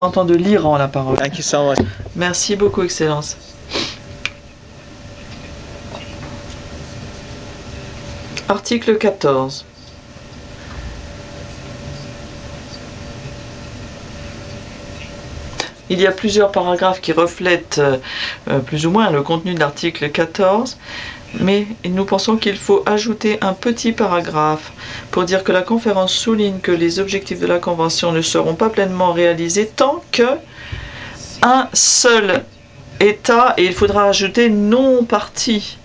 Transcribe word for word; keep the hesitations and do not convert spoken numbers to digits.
Entendu l'Iran la parole. Thank you so much. Merci beaucoup, Excellence. Article quatorze. Il y a plusieurs paragraphes qui reflètent euh, plus ou moins le contenu de l'article quatorze, mais nous pensons qu'il faut ajouter un petit paragraphe pour dire que la conférence souligne que les objectifs de la Convention ne seront pas pleinement réalisés tant que un seul État, et il faudra ajouter non parti,